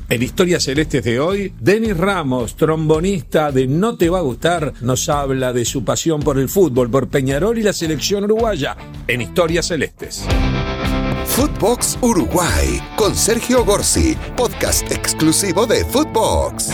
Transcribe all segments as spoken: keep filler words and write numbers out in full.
En Historias Celestes de hoy, Denis Ramos, trombonista de No Te Va a Gustar, nos habla de su pasión por el fútbol, por Peñarol y la selección uruguaya. En Historias Celestes. Footbox Uruguay con Sergio Gorsi, podcast exclusivo de Footbox.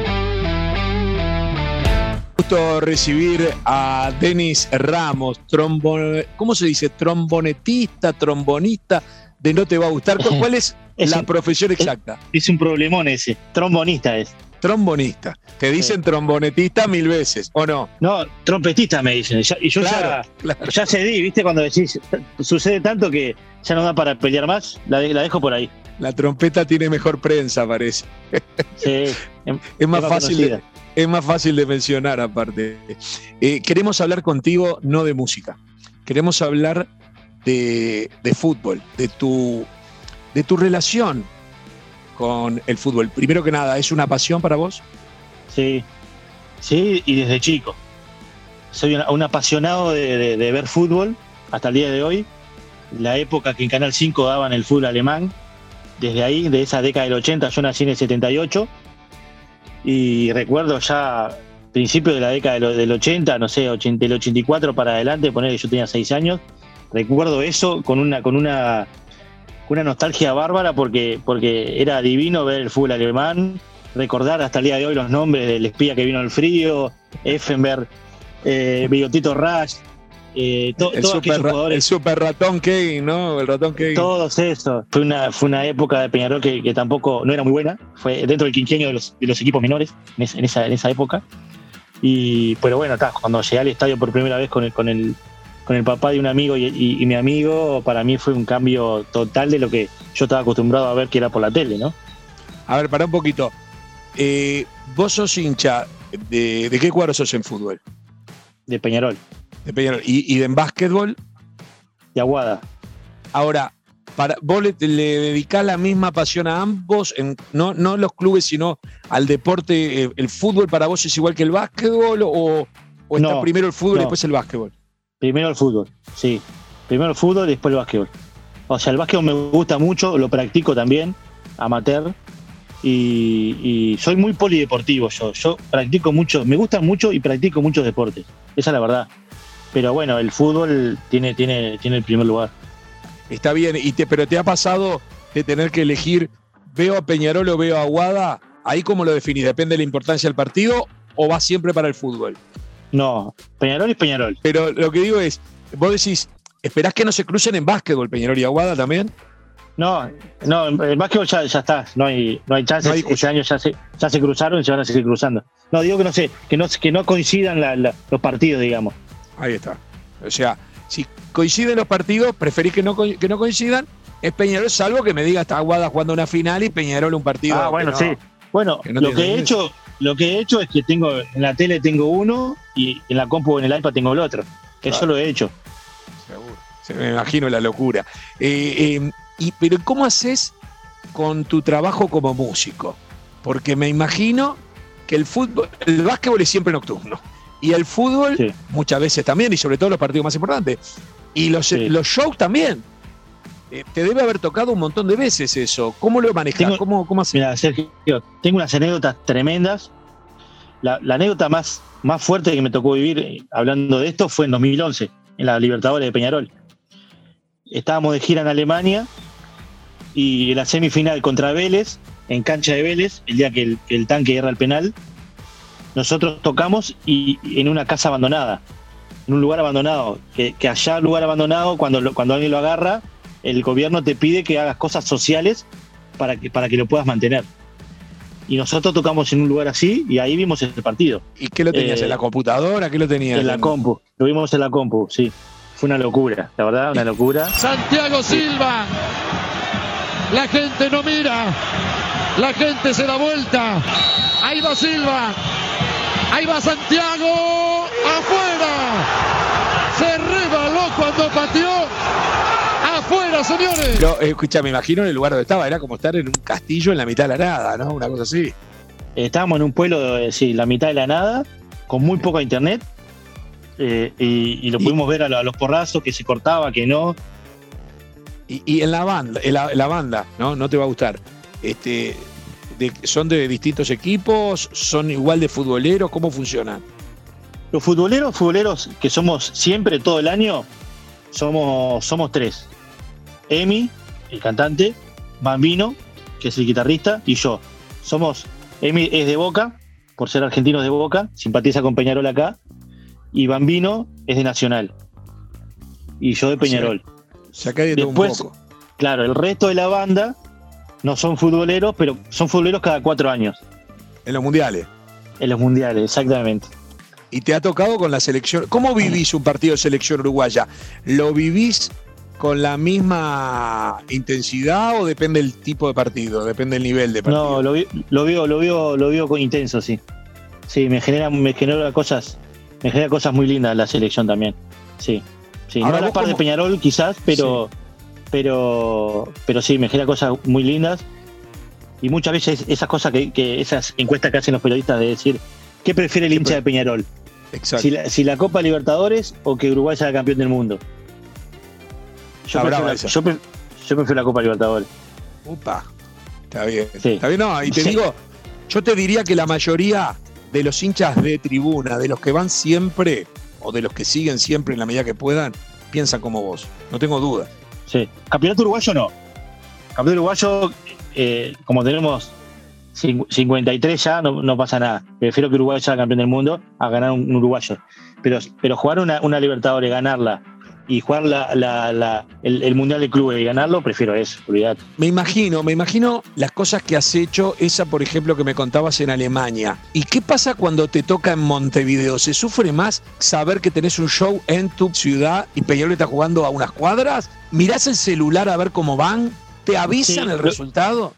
Gusto recibir a Denis Ramos, trombo, ¿cómo se dice? Trombonetista, trombonista de No Te Va a Gustar. ¿Cuál es, es la un, profesión exacta? Es, es un problemón ese, trombonista es. Trombonista. Te dicen sí. Trombonetista mil veces, ¿o no? No, trompetista me dicen. Ya, y yo claro, ya, claro. ya cedí, ¿viste? Cuando decís, sucede tanto que ya no da para pelear más, la, la dejo por ahí. La trompeta tiene mejor prensa, parece. Sí, es, es más, más fácil de, es más fácil de mencionar, aparte. Eh, queremos hablar contigo no de música. Queremos hablar de, de fútbol, de tu, de tu relación con el fútbol. Primero que nada, ¿es una pasión para vos? Sí, sí, y desde chico. Soy un, un apasionado de, de, de ver fútbol hasta el día de hoy. La época que en Canal cinco daban el fútbol alemán, desde ahí, de esa década del ochenta, yo nací en el setenta y ocho, y recuerdo ya principios de la década del ochenta, no sé, del ochenta y cuatro para adelante, poner que yo tenía seis años, recuerdo eso con una, con una, una nostalgia bárbara porque, porque era divino ver el fútbol alemán, recordar hasta el día de hoy los nombres del espía que vino al frío, Effenberg, eh, Bigotito Rasch, eh, to, el, todos super, aquellos jugadores. El super ratón Kevin, ¿no? El ratón Kevin. Todos esos. Fue una, fue una época de Peñarol que, que tampoco no era muy buena, fue dentro del quinquenio de los, de los equipos menores en, es, en, esa, en esa época. Y, pero bueno, tá, cuando llegué al estadio por primera vez con el, con el con el papá de un amigo y, y, y mi amigo, para mí fue un cambio total de lo que yo estaba acostumbrado a ver que era por la tele, ¿no? A ver, pará un poquito. Eh, vos sos hincha, de, ¿de qué cuadro sos en fútbol? De Peñarol. De Peñarol. ¿Y, y de en básquetbol? De Aguada. Ahora, para, ¿vos le, le dedicás la misma pasión a ambos? En, no, no los clubes, sino al deporte. Eh, ¿El fútbol para vos es igual que el básquetbol? ¿O, o está no, primero el fútbol no. y después el básquetbol? Primero el fútbol, sí. Primero el fútbol y después el básquetbol. O sea, el básquetbol me gusta mucho, lo practico también, amateur. Y, y soy muy polideportivo yo. Yo practico mucho, me gusta mucho y practico muchos deportes. Esa es la verdad. Pero bueno, el fútbol tiene, tiene, tiene el primer lugar. Está bien, y te, pero ¿te ha pasado de tener que elegir, veo a Peñarol o veo a Aguada? ¿Ahí cómo lo definís? ¿Depende de la importancia del partido o vas siempre para el fútbol? No, Peñarol es Peñarol. Pero lo que digo es, vos decís, ¿esperás que no se crucen en básquetbol Peñarol y Aguada también? No, no, el básquetbol ya, ya está, no hay, no hay chances, no hay... este año ya se, ya se cruzaron y se van a seguir cruzando. No, digo que no sé, que no, que no coincidan la, la, los partidos, digamos. Ahí está. O sea, si coinciden los partidos, preferís que no, que no coincidan, es Peñarol, salvo que me diga está Aguada jugando una final y Peñarol un partido. Ah, bueno, no, sí. Bueno, no lo que he hecho, lo que he hecho es que tengo en la tele tengo uno y en la compu o en el iPad tengo el otro. Que claro. Eso lo he hecho. Seguro. Se me imagino la locura. Eh, eh, y, pero ¿cómo haces con tu trabajo como músico? Porque me imagino que el fútbol, el básquetbol es siempre nocturno. Y el fútbol sí. Muchas veces también, y sobre todo los partidos más importantes. Y los, sí. los shows también. Eh, te debe haber tocado un montón de veces eso. ¿Cómo lo manejas? Tengo, ¿Cómo, cómo haces? Mira, Sergio, tengo unas anécdotas tremendas. La, la anécdota más, más fuerte que me tocó vivir eh, hablando de esto fue en dos mil once, en la Libertadores de Peñarol. Estábamos de gira en Alemania y en la semifinal contra Vélez, en cancha de Vélez, el día que el, que el tanque erra el penal, nosotros tocamos y, y en una casa abandonada, en un lugar abandonado, que, que allá lugar abandonado, cuando, lo, cuando alguien lo agarra, el gobierno te pide que hagas cosas sociales para que, para que lo puedas mantener. Y nosotros tocamos en un lugar así y ahí vimos el partido. ¿Y qué lo tenías? Eh, ¿En la computadora? ¿Qué lo tenías? En la compu, lo vimos en la compu, sí. Fue una locura, la verdad, una locura. Santiago Silva, la gente no mira, la gente se da vuelta. Ahí va Silva, ahí va Santiago, afuera. Se rebaló cuando pateó. Afuera, señores. Pero, eh, escucha, me imagino en el lugar donde estaba, era como estar en un castillo en la mitad de la nada, ¿no? Una cosa así. Estábamos en un pueblo, eh, sí, la mitad de la nada, con muy poca internet, eh, y, y lo pudimos y, ver a, lo, a los porrazos, que se cortaba, que no. Y, y en la banda, en la, en la banda, ¿no? No te va a gustar. Este, de, ¿son de distintos equipos? ¿Son igual de futboleros? ¿Cómo funcionan? Los futboleros, futboleros que somos siempre, todo el año, somos, somos tres. Emi, el cantante, Bambino, que es el guitarrista, y yo. Somos, Emi es de Boca, por ser argentino de Boca, simpatiza con Peñarol acá, y Bambino es de Nacional, y yo de Peñarol. O sea, acá hay de todo un poco. Claro, el resto de la banda no son futboleros, pero son futboleros cada cuatro años. En los mundiales. En los mundiales, exactamente. Y te ha tocado con la selección. ¿Cómo vivís un partido de selección uruguaya? ¿Lo vivís con la misma intensidad o depende del tipo de partido? Depende del nivel de partido. No, lo, vi, lo veo, lo veo, lo veo con intenso, sí. Sí, me genera, me genera cosas, me genera cosas muy lindas la selección también. Sí. Sí. No a la par como... de Peñarol, quizás, pero, sí. pero, pero sí, me genera cosas muy lindas. Y muchas veces esas cosas que, que esas encuestas que hacen los periodistas de decir, ¿qué prefiere el hincha de Peñarol? Exacto. Si la, si la Copa Libertadores o que Uruguay sea campeón del mundo. Yo, prefiero la, yo, pre, yo prefiero la Copa Libertadores. Upa, está bien. Sí. Está bien, no, y te sí. digo, yo te diría que la mayoría de los hinchas de tribuna, de los que van siempre, o de los que siguen siempre en la medida que puedan, piensan como vos. No tengo dudas. Sí. Campeonato uruguayo no. Campeonato uruguayo, eh, como tenemos cincuenta y tres ya, no, no pasa nada. Prefiero que Uruguay sea campeón del mundo a ganar un, un uruguayo. Pero, pero jugar una, una Libertadores, ganarla, y jugar la, la, la, el, el Mundial de Clubes y ganarlo, prefiero eso, olvidate. Me imagino, me imagino las cosas que has hecho, esa por ejemplo que me contabas en Alemania. ¿Y qué pasa cuando te toca en Montevideo? ¿Se sufre más saber que tenés un show en tu ciudad y Peñarol está jugando a unas cuadras? ¿Mirás el celular a ver cómo van? ¿Te avisan sí, el resultado?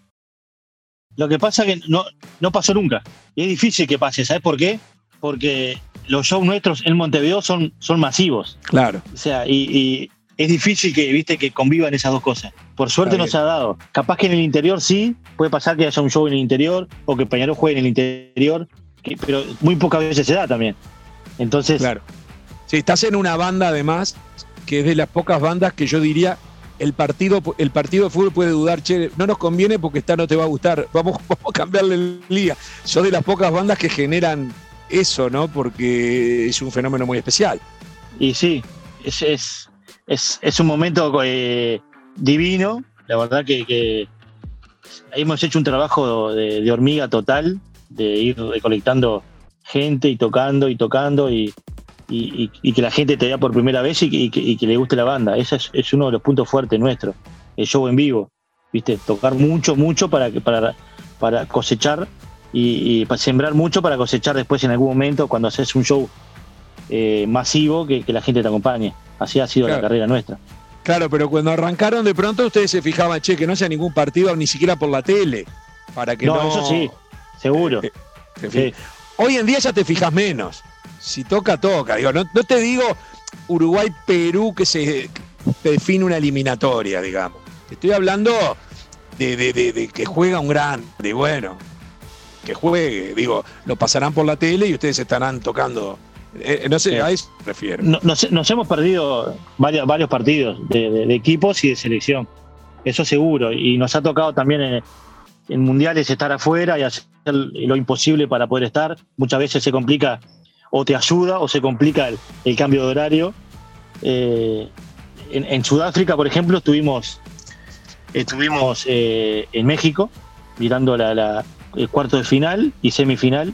Lo que pasa es que no, no pasó nunca. Y es difícil que pase, ¿sabes por qué? Porque los shows nuestros en Montevideo son, son masivos. Claro. O sea, y, y es difícil que, viste, que convivan esas dos cosas. Por suerte no se ha dado. Capaz que en el interior sí, puede pasar que haya un show en el interior o que Peñarol juegue en el interior, que, pero muy pocas veces se da también. Entonces... Claro. Sí, estás en una banda además, que es de las pocas bandas que yo diría... El partido, el partido de fútbol puede dudar, che, no nos conviene porque esta no te va a gustar, vamos, vamos a cambiarle el día. Son de las pocas bandas que generan eso, ¿no? Porque es un fenómeno muy especial. Y sí, es, es, es, es un momento eh, divino, la verdad que, que hemos hecho un trabajo de, de hormiga total, de ir recolectando gente y tocando y tocando y... Y, y, y que la gente te vea por primera vez y, y, y que le guste la banda. Ese es, es uno de los puntos fuertes nuestros, el show en vivo, ¿viste? Tocar mucho, mucho para, para, para cosechar y, y para sembrar mucho para cosechar después en algún momento cuando haces un show eh, masivo que, que la gente te acompañe. Así ha sido claro. La carrera nuestra. Claro, pero cuando arrancaron de pronto ustedes se fijaban, che, que no haya ningún partido ni siquiera por la tele, para que no... No, eso sí, seguro. Eh, eh, sí. Hoy en día ya te fijas menos. Si toca, toca. Digo, no, no te digo Uruguay-Perú que se te define una eliminatoria, digamos. Te estoy hablando de, de, de, de que juega un grande, bueno, que juegue. Digo, lo pasarán por la tele y ustedes estarán tocando. Eh, no sé, sí. A eso me refiero. No, nos, nos hemos perdido varios, varios partidos de, de, de equipos y de selección. Eso seguro. Y nos ha tocado también en, en mundiales estar afuera y hacer lo imposible para poder estar. Muchas veces se complica o te ayuda o se complica el, el cambio de horario. Eh, en, en Sudáfrica, por ejemplo, estuvimos, estuvimos eh, en México mirando la, la, el cuarto de final y semifinal.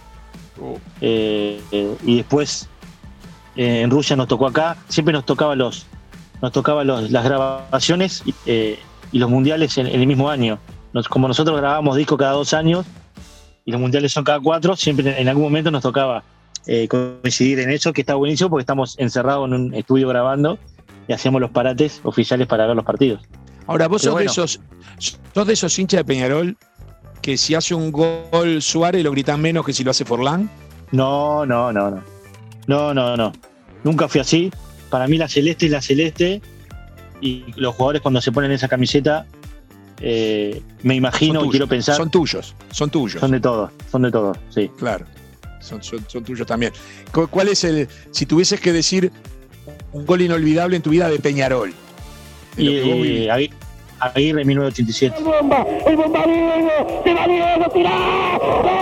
Eh, eh, y después eh, en Rusia nos tocó acá. Siempre nos tocaba los, nos tocaba los, las grabaciones eh, y los mundiales en, en el mismo año. Nos, como nosotros grabábamos disco cada dos años y los mundiales son cada cuatro, siempre en, en algún momento nos tocaba Eh, coincidir en eso, que está buenísimo porque estamos encerrados en un estudio grabando y hacemos los parates oficiales para ver los partidos. Ahora, vos sos, bueno. de esos, sos de esos hinchas de Peñarol que si hace un gol Suárez lo gritan menos que si lo hace Forlán. No, no, no, no. No, no, no. Nunca fui así. Para mí la celeste es la celeste y los jugadores cuando se ponen esa camiseta eh, me imagino y quiero pensar. Son tuyos, son tuyos. Son de todos, son de todos, sí. Claro. Son, son, son tuyos también. ¿Cuál es el, si tuvieses que decir un gol inolvidable en tu vida de Peñarol? De y, eh, Aguirre en mil novecientos ochenta y siete. El bomba, el bomba Diego, se va Diego, tirá.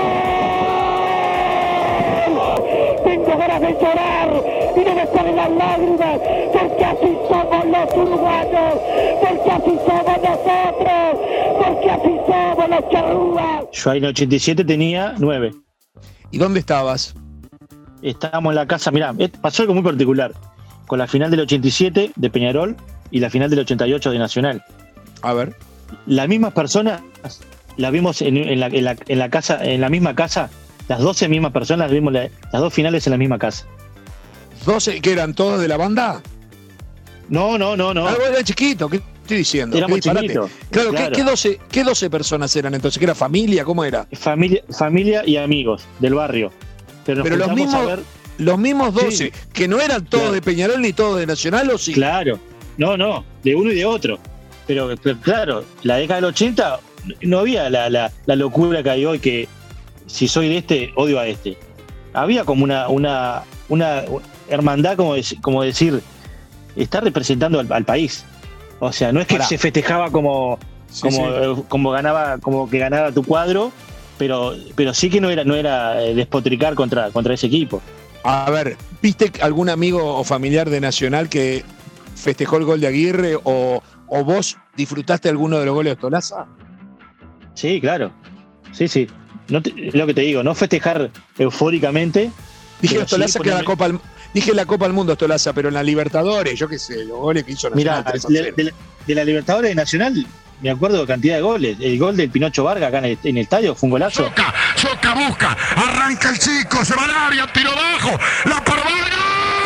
¡Gol! Tengo ganas de llorar y no me salen las lágrimas, porque así somos los uruguayos, porque así somos nosotros, porque así somos los charrúas. Yo ahí en el ochenta y siete tenía nueve. ¿Y dónde estabas? Estábamos en la casa, mirá, pasó algo muy particular, con la final del ochenta y siete de Peñarol y la final del ochenta y ocho de Nacional. A ver. Las mismas personas las vimos en, en, la, en, la, en la casa, en la misma casa, las doce mismas personas vimos la, las dos finales en la misma casa. ¿doce que eran todos de la banda? No, no, no, no. Ah, era chiquito, ¿qué estoy diciendo? Éramos ¿Qué disparate? chiquitos. Claro, Claro. ¿qué, qué, doce, ¿qué doce personas eran entonces? ¿Que era familia? ¿Cómo era? Familia, familia y amigos del barrio. Pero, nos Pero los juntamos mismos, a ver, los mismos doce, Sí. que no eran todos Claro. de Peñarol ni todos de Nacional, ¿o sí? claro, no, no, de uno y de otro. Pero, pero claro, la década del ochenta no había la, la, la locura que hay hoy, que si soy de este, odio a este. Había como una, una, una hermandad, como, dec- como decir, está representando al, al país. O sea, no es que Pará. se festejaba como, Sí, como, sí. eh, como ganaba, como que ganaba tu cuadro, pero, pero sí que no era, no era eh, despotricar contra, contra ese equipo. A ver, ¿viste algún amigo o familiar de Nacional que festejó el gol de Aguirre o, o vos disfrutaste alguno de los goles de Ostolaza? Sí, claro. Sí, sí. No te- es lo que te digo, no festejar eufóricamente. Dije pero Ostolaza sí que la ponerme- Copa al- dije la Copa del Mundo Ostolaza, pero en la Libertadores, yo qué sé, los goles que hizo Nacional Mira, tres a de, cero. de la- de la Libertadores de Nacional, me acuerdo de cantidad de goles. El gol del Pinocho Vargas acá en el, en el estadio fue un golazo. Choca, choca, busca, arranca el chico, se va al área, tiro bajo, la por Vargas.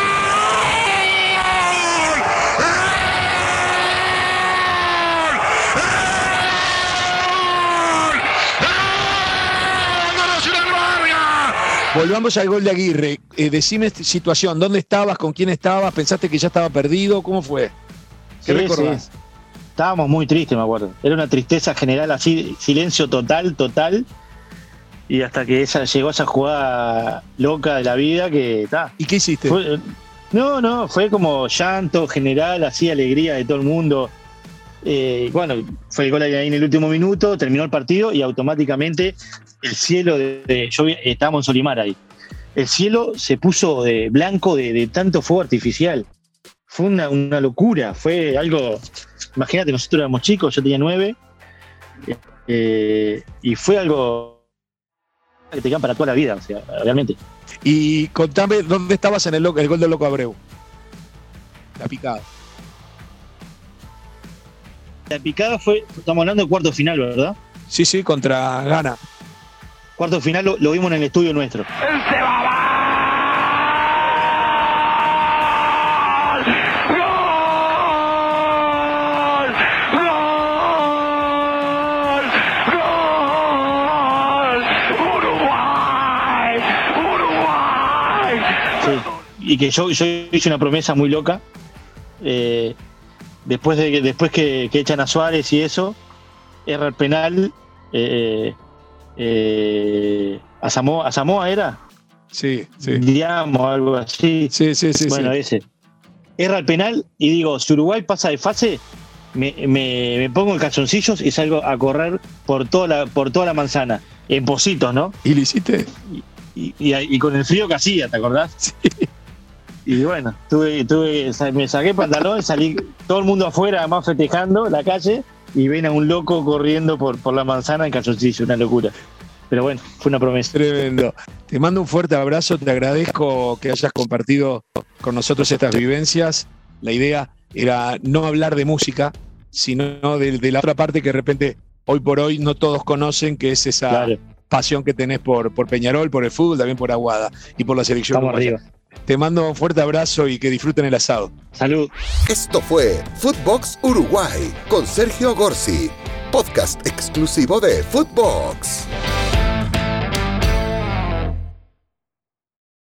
Volvamos al gol de Aguirre. Eh, decime esta situación, ¿dónde estabas? ¿Con quién estabas? ¿Pensaste que ya estaba perdido? ¿Cómo fue? ¿Qué Sí, recordás? sí. Estábamos muy tristes, me acuerdo. Era una tristeza general, así, silencio total, total. Y hasta que esa llegó esa jugada loca de la vida que está. ¿Y qué hiciste? Fue- no, no, fue como llanto general, así alegría de todo el mundo. Eh, bueno, fue el gol ahí en el último minuto, terminó el partido y automáticamente el cielo de, de- yo vi- estábamos en Solimar ahí. El cielo se puso de blanco de, de tanto fuego artificial. Fue una, una locura, fue algo. Imagínate, nosotros éramos chicos, yo tenía nueve, eh, y fue algo que te quedan para toda la vida, o sea, realmente. Y contame, ¿dónde estabas en el, lo- el gol del Loco Abreu? La picada. La picada fue, estamos hablando de cuarto final, ¿verdad? Sí, sí, contra Ghana. Cuarto final lo, lo vimos en el estudio nuestro. Sí, y que yo, yo hice una promesa muy loca. eh, después de que, después que, que echan a Suárez y eso, erra el penal. Eh, eh, a, Samoa, ¿A Samoa era? Sí, sí. Digamos, algo así. Sí, sí, sí. bueno, sí. ese. Erra el penal y digo, si Uruguay pasa de fase, me, me, me pongo en calzoncillos y salgo a correr por toda la, por toda la manzana. En Positos, ¿no? ¿Y lo hiciste? Y, y, y con el frío que hacía, ¿te acordás? Sí. Y bueno, tuve, tuve, me saqué pantalón, salí todo el mundo afuera, además festejando la calle, y ven a un loco corriendo por, por la manzana en calzoncillo, una locura. Pero bueno, fue una promesa. Tremendo. Te mando un fuerte abrazo, te agradezco que hayas compartido con nosotros estas vivencias. La idea era no hablar de música, sino de, de la otra parte que de repente hoy por hoy no todos conocen, que es esa Claro, pasión que tenés por, por Peñarol, por el fútbol, también por Aguada y por la selección estamos uruguaya. arriba. Te mando un fuerte abrazo y que disfruten el asado. Salud. Esto fue Footbox Uruguay con Sergio Gorsi, podcast exclusivo de Footbox.